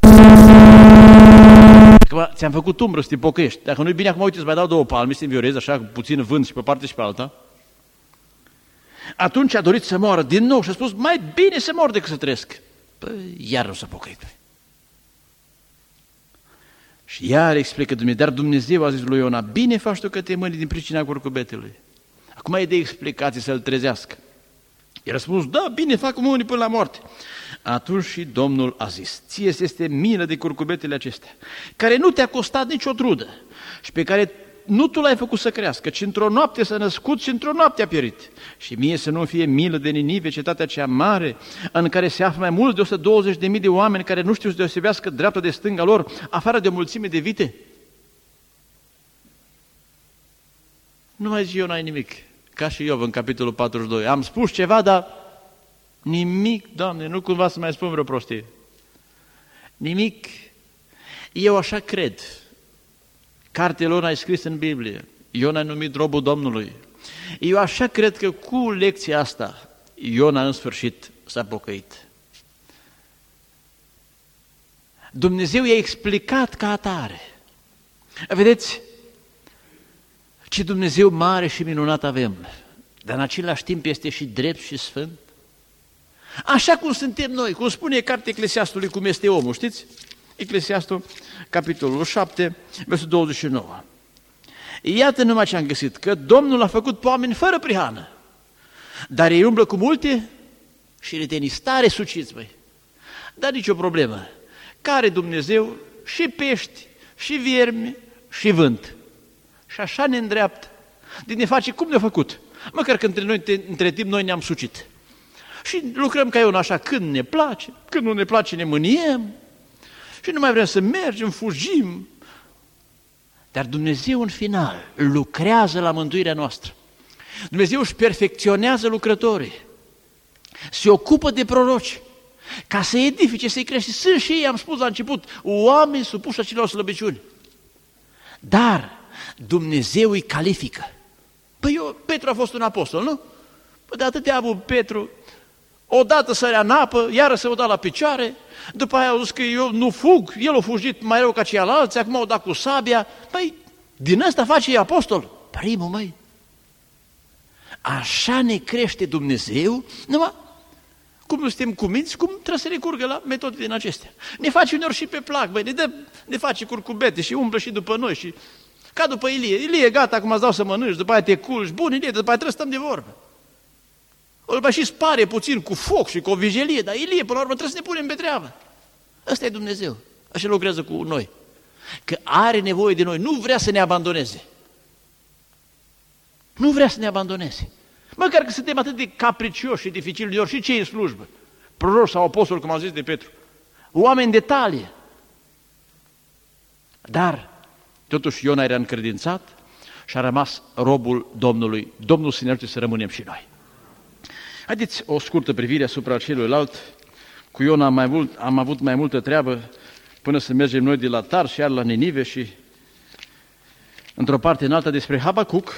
Că ți-am făcut umbră să te pocăiești. Dacă nu-i bine, acum uite, îți mai dau 2 palme, să te înviorezi, așa, cu puțin vânt și pe parte și pe alta. Atunci a dorit să moară din nou și a spus, mai bine să mor decât să trăiesc. Păi, iar nu s-a pocăit. Și iar explică Dumnezeu, dar Dumnezeu a zis lui Iona, bine faci tu că te mâni din pricina curcubetelui. Acum e de explicație să-l trezească. I-a răspuns, da, bine, fac cum unii până la moarte. Atunci și Domnul a zis, ție este milă de curcubetele acestea, care nu te-a costat nicio trudă și pe care nu tu l-ai făcut să crească, ci într-o noapte s-a născut și într-o noapte a pierit. Și mie să nu fie milă de Ninive, cetatea cea mare, în care se află mai mult de 120.000 de oameni care nu știu să deosebească dreapta de stânga lor, afară de o mulțime de vite? Nu mai zice eu, n-ai nimic. Ca și Iov în capitolul 42. Am spus ceva, dar nimic, Doamne, nu cumva să mai spun vreo prostie. Nimic. Eu așa cred. Cartea Iona e scris în Biblie. Iona e numit robul Domnului. Eu așa cred că cu lecția asta Iona în sfârșit s-a pocăit. Dumnezeu i-a explicat ca atare. Vedeți? Ce Dumnezeu mare și minunat avem, dar în același timp este și drept și sfânt. Așa cum suntem noi, cum spune cartea Eclesiastului, cum este omul, știți? Eclesiastul, capitolul 7, versul 29. Iată numai ce am găsit, că Domnul a făcut pe oameni fără prihană, dar ei umblă cu multe și retenii stare suciți, băi. Dar nicio problemă. Care Dumnezeu și pești, și viermi, și vânt. Și așa ne îndreaptă. De ne face cum ne-a făcut. Măcar că între timp noi ne-am sucit. Și lucrăm ca Iona așa, când ne place, când nu ne place ne mâniem. Și nu mai vrem să mergem, fugim. Dar Dumnezeu în final lucrează la mântuirea noastră. Dumnezeu își perfecționează lucrătorii. Se ocupă de proroci. Ca să edifice, să-i crește. Sunt și ei, am spus la început, oameni supuși acelor slăbiciuni. Dar Dumnezeu îi califică. Păi Petru a fost un apostol, nu? Păi de atât a avut Petru, odată sărea în apă, iară se o da la picioare, după aia au zis că eu nu fug, el a fugit mai rău ca ceilalți, acum au dat cu sabia. Păi din ăsta face ei apostol. Primul, măi. Așa ne crește Dumnezeu, numai cum nu suntem cuminți, cum trebuie să recurgă la metode din acestea. Ne face uneori și pe plac, băi, ne face curcubete și umblă și după noi și ca după Ilie. Ilie, gata, acum îți dau să mănânci, după aia te culci, bun, Ilie, după aia trebuie să stăm de vorbă. Îl și spare puțin cu foc și cu o vijelie, dar Ilie, până la urmă, trebuie să ne punem pe treabă. Ăsta e Dumnezeu, așa lucrează cu noi. Că are nevoie de noi, nu vrea să ne abandoneze. Nu vrea să ne abandoneze. Măcar că suntem atât de capricioși și dificili uneori și cei în slujbă, proroși sau apostoli, cum am zis de Petru, oameni de talie. Dar, totuși, Iona era încredințat și a rămas robul Domnului. Domnul să ne ajute să rămânem și noi. Haideți o scurtă privire asupra celuilalt. Cu Iona am avut mai multă treabă până să mergem noi de la Tar și iar la Ninive și într-o parte în alta despre Habacuc.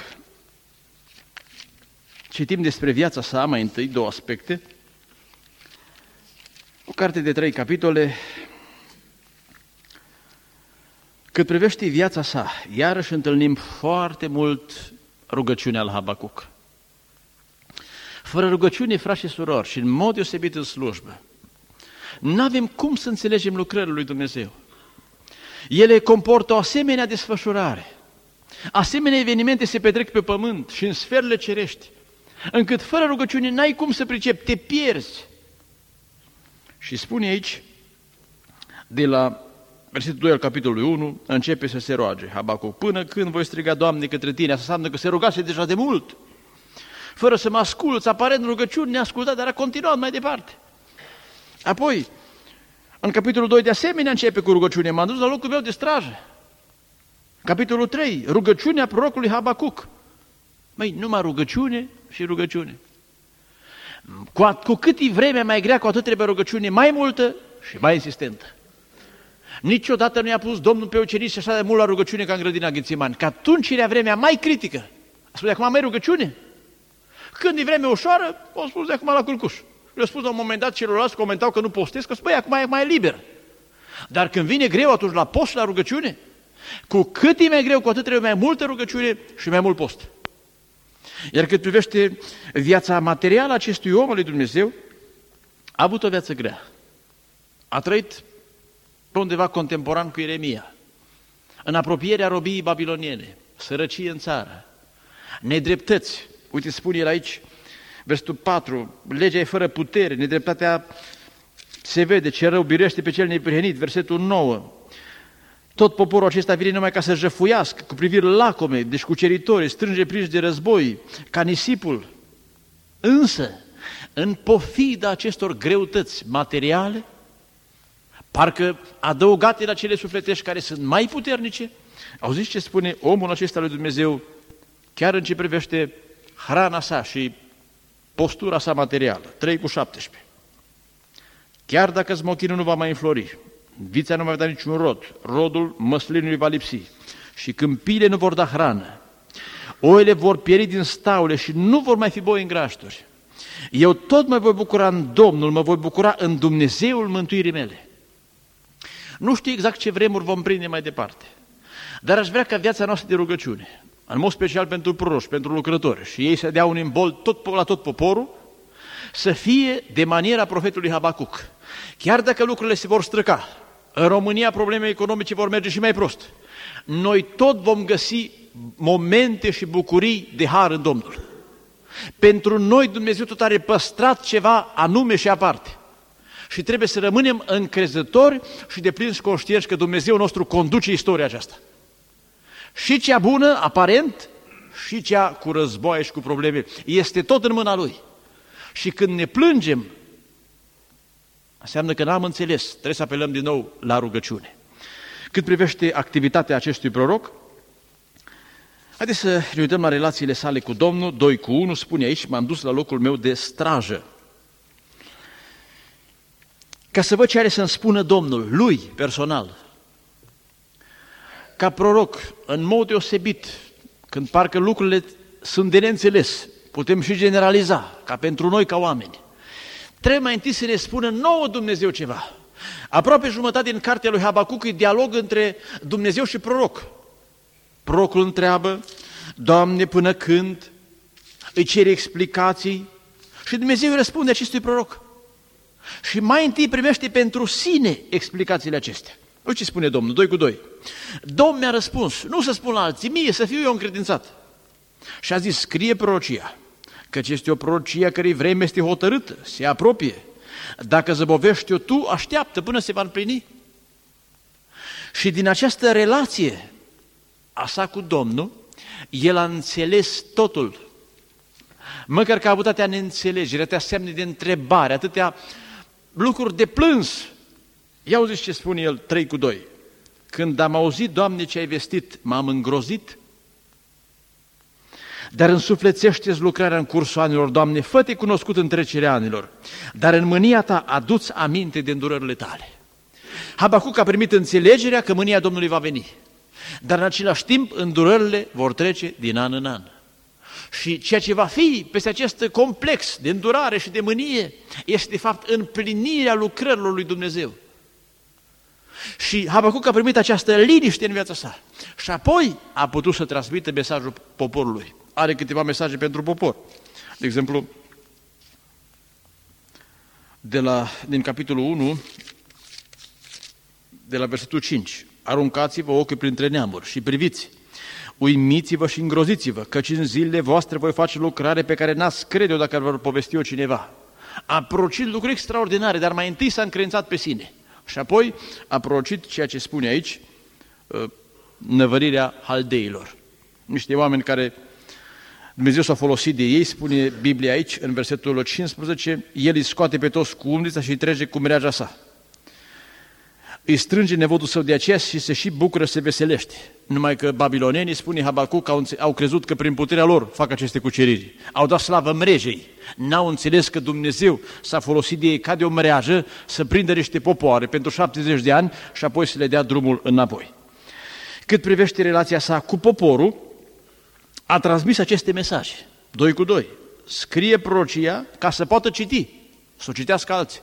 Citim despre viața sa, mai întâi, 2 aspecte. O carte de 3 capitole. Cât privește viața sa, iarăși întâlnim foarte mult rugăciunea al Habacuc. Fără rugăciune, frați și surori, și în mod deosebit în slujbă, n-avem cum să înțelegem lucrările lui Dumnezeu. Ele comportă o asemenea desfășurare. Asemenea evenimente se petrec pe pământ și în sferele cerești. încât fără rugăciune n-ai cum să pricepi, te pierzi. Și spune aici, de la versetul 2 al capitolului 1, începe să se roage Habacuc: până când voi striga, Doamne, către Tine? Asta înseamnă că se rugase deja de mult, fără să mă asculți, aparent rugăciuni neascultate, dar a continuat mai departe. Apoi, în capitolul 2 de asemenea începe cu rugăciune: m-am dus la locul meu de strajă. Capitolul 3, rugăciunea prorocului Habacuc. Măi, numai rugăciune și rugăciune. Cu cât e vremea mai grea, cu atât trebuie rugăciune mai multă și mai insistentă. Niciodată nu i-a pus Domnul pe ucenici așa de mult la rugăciune ca în grădina Ghețimani, că atunci era vremea mai critică. A spus: de acum mai rugăciune? Când e vreme ușoară, o spus: de acum la culcuș. Le-a spus la un moment dat celorlalți, comentau că nu postesc, că spui: acum e mai liber. Dar când vine greu, atunci la post și la rugăciune? Cu cât e mai greu, cu atât trebuie mai multă rugăciune și mai mult post. Iar cât privește viața materială a acestui om al lui Dumnezeu, a avut o viață grea. A trăit pe undeva contemporan cu Ieremia, în apropierea robiei babiloniene, sărăcie în țară, nedreptăți. Uite, spune el aici, versetul 4, legea e fără putere, nedreptatea se vede, ce rău biruiește pe cel neprihănit. Versetul 9, tot poporul acesta vine numai ca să jăfuiască, cu priviri lacome, deci cuceritorii, strânge prinși de război, ca nisipul. Însă, în pofida acestor greutăți materiale, parcă adăugate la cele sufletești care sunt mai puternice, auziți ce spune omul acesta lui Dumnezeu, chiar în ce privește hrana sa și postura sa materială? 3:17. Chiar dacă smochinul nu va mai înflori, vița nu va da niciun rod, rodul măslinului va lipsi și câmpiile nu vor da hrană, oile vor pieri din staule și nu vor mai fi boi în grașturi, eu tot mă voi bucura în Domnul, mă voi bucura în Dumnezeul mântuirii mele. Nu știu exact ce vremuri vom prinde mai departe, dar aș vrea ca viața noastră de rugăciune, în mod special pentru proroși, pentru lucrători, și ei să dea un imbol la tot poporul, să fie de maniera profetului Habacuc. Chiar dacă lucrurile se vor străca, în România probleme economice vor merge și mai prost, noi tot vom găsi momente și bucurii de har în Domnul. Pentru noi Dumnezeu tot are păstrat ceva anume și aparte. Și trebuie să rămânem încrezători și deplini conștienți că Dumnezeu nostru conduce istoria aceasta. Și cea bună, aparent, și cea cu războaie și cu probleme, este tot în mâna Lui. Și când ne plângem, înseamnă că n-am înțeles, trebuie să apelăm din nou la rugăciune. Cât privește activitatea acestui proroc, haideți să ne uităm la relațiile sale cu Domnul. 2:1 spune aici: m-am dus la locul meu de strajă, ca să văd ce are să-mi spună Domnul, lui personal. Ca proroc, în mod deosebit, când parcă lucrurile sunt de neînțeles, putem și generaliza, ca pentru noi ca oameni, trebuie mai întâi să ne spună nouă Dumnezeu ceva. Aproape jumătate din cartea lui Habacuc e dialog între Dumnezeu și proroc. Prorocul întreabă: Doamne, până când? Îi cere explicații și Dumnezeu îi răspunde acestui proroc. Și mai întâi primește pentru sine explicațiile acestea. Uite ce spune Domnul, 2:2. Domnul mi-a răspuns, nu să spun la alții, mie să fiu eu încredințat. Și a zis: scrie prorocia, căci este o prorocie a cărei vreme este hotărâtă, se apropie. Dacă zăbovești-o tu, așteaptă până se va împlini. Și din această relație a sa cu Domnul, el a înțeles totul. Măcar că a avut atâtea neînțelegeri, atâtea semne de întrebare, atâtea lucruri de plâns. Ia auziți ce spune el, 3:2. Când am auzit, Doamne, ce ai vestit, m-am îngrozit. Dar însuflețește-ți lucrarea în cursul anilor, Doamne, fă-te cunoscut în trecerea anilor, dar în mânia ta adu-ți aminte de îndurările tale. Habacuc a primit înțelegerea că mânia Domnului va veni, dar în același timp îndurările vor trece din an în an. Și ceea ce va fi peste acest complex de îndurare și de mânie este de fapt împlinirea lucrărilor lui Dumnezeu. Și Habacuc a primit această liniște în viața sa și apoi a putut să transmită mesajul poporului. Are câteva mesaje pentru popor. De exemplu, din capitolul 1, de la versetul 5. Aruncați-vă ochii printre neamuri și priviți. Uimiți-vă și îngroziți-vă, căci în zilele voastre voi face lucrare pe care n-ați crede-o dacă vă povesti-o cineva. A prorocit lucruri extraordinare, dar mai întâi s-a încredințat pe sine. Și apoi a prorocit ceea ce spune aici, năvărirea haldeilor. Niște oameni care Dumnezeu s-a folosit de ei, spune Biblia aici, în versetul 15, El îi scoate pe toți cu umbrița și îi trece cu mireaja sa. Îi strânge nevodul său de aceea și se și bucură, se veselește. Numai că babilonenii, spune Habacuc, au crezut că prin puterea lor fac aceste cuceriri. Au dat slavă mrejei. N-au înțeles că Dumnezeu s-a folosit de ei ca de o mreajă să prindă niște popoare pentru 70 de ani și apoi să le dea drumul înapoi. Cât privește relația sa cu poporul, a transmis aceste mesaje, 2:2. Scrie prorocia ca să poată citi, să o citească alții.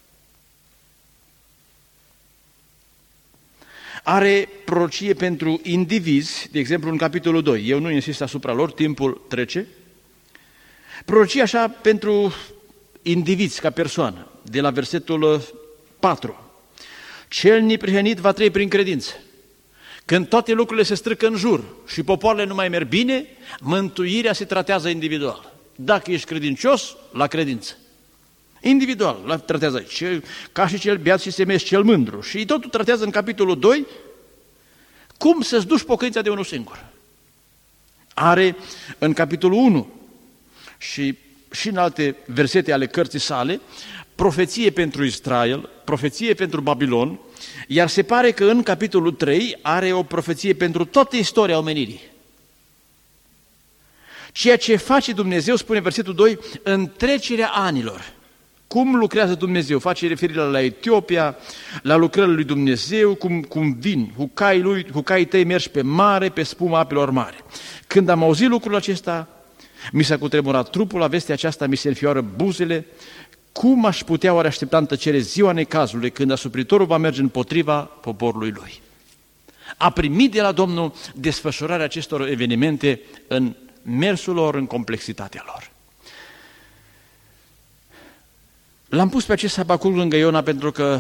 Are prorocie pentru indivizi, de exemplu în capitolul 2. Eu nu insist asupra lor, timpul trece. Prorocie așa pentru indivizi ca persoană, de la versetul 4. Cel neprihănit va trăi prin credință. Când toate lucrurile se strâcă în jur și popoarele nu mai merg bine, mântuirea se tratează individual. Dacă ești credincios, la credință. Individual, la tratează aici, ca și cel beat și semeș cel mândru. Și totul tratează în capitolul 2, cum să-ți duci pocăința de unul singur. Are în capitolul 1 și în alte versete ale cărții sale, profeție pentru Israel, profeție pentru Babilon, iar se pare că în capitolul 3 are o profeție pentru toată istoria omenirii. Ceea ce face Dumnezeu, spune versetul 2, în trecerea anilor. Cum lucrează Dumnezeu? Face referire la Etiopia, la lucrările lui Dumnezeu, cum vin, cu caii tăi mergi pe mare, pe spuma apelor mari. Când am auzit lucrul acesta, mi s-a cutremurat trupul, la vestea aceasta mi se înfioară buzele. Cum aș putea oare aștepta în tăcere ziua necazului când asupritorul va merge împotriva poporului lui? A primit de la Domnul desfășurarea acestor evenimente în mersul lor, în complexitatea lor. L-am pus pe acest Habacuc lângă Iona pentru că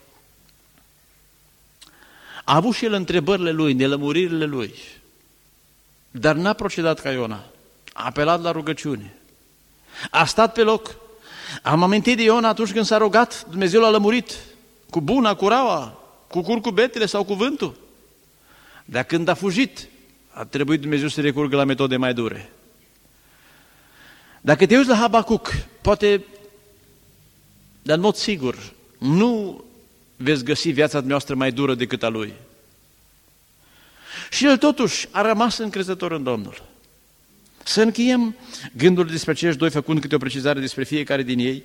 a avut și el întrebările lui, nelămuririle lui, dar n-a procedat ca Iona. A apelat la rugăciune. A stat pe loc. Am amintit de Iona atunci când s-a rugat, Dumnezeu l-a lămurit cu buna, cu raua, cu curcubetele sau cu vântul. Dar când a fugit, a trebuit Dumnezeu să recurgă la metode mai dure. Dacă te uiți la Habacuc, poate, dar în mod sigur, nu veți găsi viața noastră mai dură decât a lui. Și el totuși a rămas încrezător în Domnul. Să încheiem gândurile despre acești doi, făcând câte o precizare despre fiecare din ei.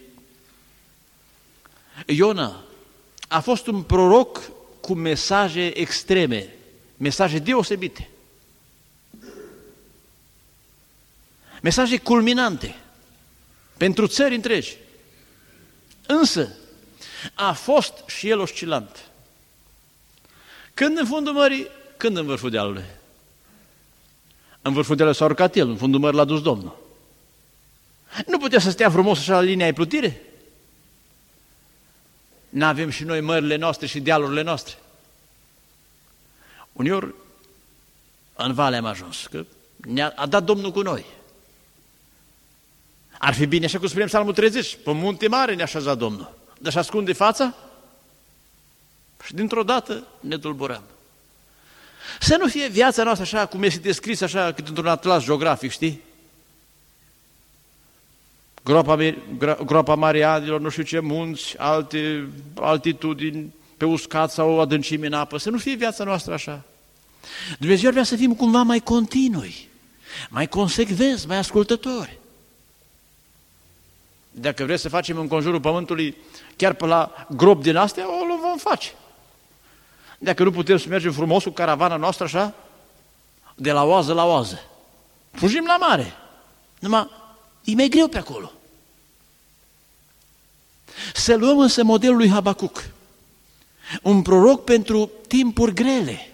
Iona a fost un proroc cu mesaje extreme, mesaje deosebite, mesaje culminante pentru țări întregi. Însă a fost și el oscilant. Când în fundul mării, când în vârful dealului. În vârful dealului s-a urcat el, în fundul mării l-a dus Domnul. Nu putea să stea frumos așa la linia de plutire? N-avem și noi mările noastre și dealurile noastre. Uneori în vale am ajuns, că a dat Domnul cu noi. Ar fi bine, așa cum spunem Psalmul 30, pe munte mare ne așeza Domnul, dar și ascunde fața și dintr-o dată ne tulburăm. Să nu fie viața noastră așa cum este descris, așa cât într-un atlas geografic, știi? Groapa Marianilor, nu știu ce munți, alte altitudini, pe uscat sau adâncime în apă. Să nu fie viața noastră așa. Dumnezeu vrea să fim cumva mai continui, mai consecvenți, mai ascultători. Dacă vreți să facem în conjurul pământului chiar pe la grob din astea, o vom face. Dacă nu putem să mergem frumos cu caravana noastră așa, de la oază la oază, fugim la mare. Numai e mai greu pe acolo. Să luăm însă modelul lui Habacuc, un proroc pentru timpuri grele,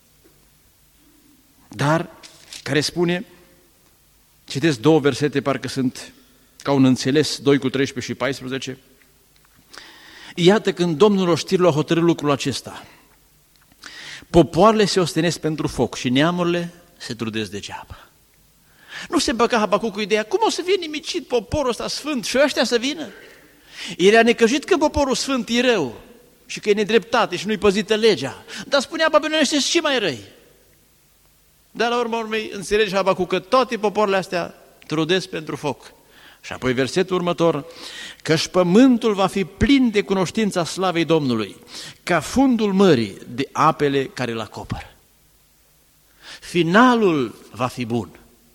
dar care spune, citesc două versete, parcă sunt ca un înțeles, 2:13 și 14. Iată când Domnul oștirilor a hotărât lucrul acesta. Popoarele se ostenesc pentru foc și neamurile se trudesc degeaba. Nu se împăca Habacuc cu ideea, cum o să fie nimicit poporul ăsta sfânt și ăștia să vină? Era necăjit că poporul sfânt e rău și că e nedreptate și nu-i păzită legea, dar spunea Babilonul ăștia și mai răi. Dar la urma urmei înțelege Habacuc că toate popoarele astea trudesc pentru foc. Și apoi versetul următor, căci pământul va fi plin de cunoștința slavei Domnului, ca fundul mării de apele care îl acoperă. Finalul va fi bun.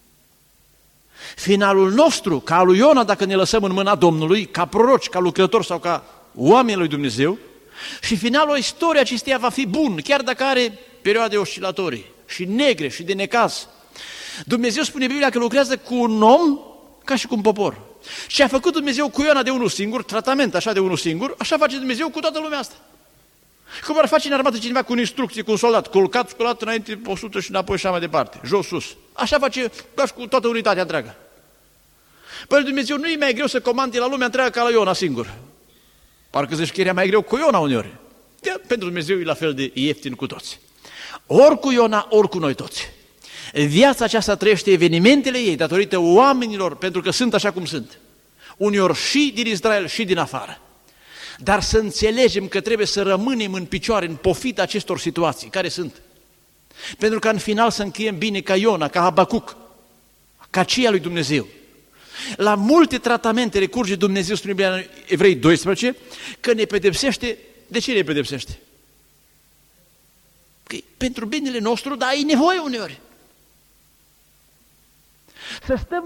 Finalul nostru, ca al lui Iona, dacă ne lăsăm în mâna Domnului, ca proroci, ca lucrători sau ca oameni lui Dumnezeu, și finalul istoriei acesteia va fi bun, chiar dacă are perioade oscilatorii și negre și de necaz. Dumnezeu spune în Biblia că lucrează cu un om ca și cu un popor. Și a făcut Dumnezeu cu Iona de unul singur, tratament așa de unul singur, așa face Dumnezeu cu toată lumea asta. Cum ar face în armată cineva cu instrucții, cu un soldat, culcat, sculat înainte 100 și înapoi și așa mai departe, jos, sus. Așa face ca și cu toată unitatea întreagă. Păi Dumnezeu nu e mai greu să comande la lumea întreagă ca la Iona singur. Parcă zici că era mai greu cu Iona uneori. Pentru Dumnezeu e la fel de ieftin cu toți. Ori cu Iona, ori cu noi toți. Viața aceasta trăiește evenimentele ei datorită oamenilor, pentru că sunt așa cum sunt. Uneori și din Israel și din afară. Dar să înțelegem că trebuie să rămânem în picioare, în pofita acestor situații care sunt. Pentru că în final să încheiem bine ca Iona, ca Habacuc, ca ceea lui Dumnezeu. La multe tratamente recurge Dumnezeu, spune Biblia Evrei 12, că ne pedepsește. De ce ne pedepsește? Că pentru binele nostru, dar ai nevoie uneori. Să stăm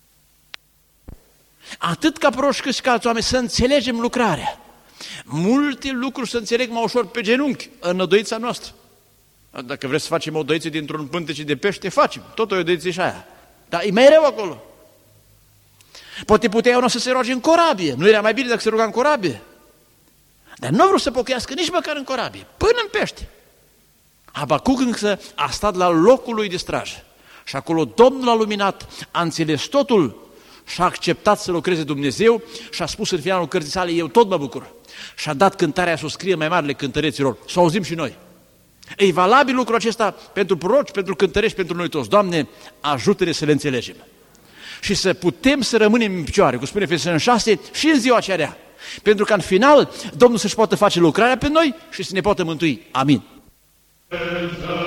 atât ca proști cât și ca alți oameni, să înțelegem lucrarea. Multe lucruri să înțeleg mai ușor pe genunchi, în odăița noastră. Dacă vreți să facem o odăiță dintr-un pântece de pește, facem. Tot o odăiță și aia. Dar e mai rău acolo. Poate putea Iona să se roage în corabie. Nu era mai bine dacă se ruga în corabie? Dar nu vreau să pocăiască nici măcar în corabie, până în pește. Habacuc însă a stat la locul lui de strajă. Și acolo Domnul a luminat, a înțeles totul și a acceptat să lucreze Dumnezeu și a spus în finalul cărții sale, eu tot mă bucur. Și a dat cântarea să o scrie mai marele cântăreților, să o auzim și noi. E valabil lucrul acesta pentru proroci, pentru cântărești, pentru noi toți. Doamne, ajută-ne să le înțelegem. Și să putem să rămânem în picioare, cum spune Efeseni 6, și în ziua aceea. Pentru că în final Domnul să-și poată face lucrarea pe noi și să ne poată mântui. Amin.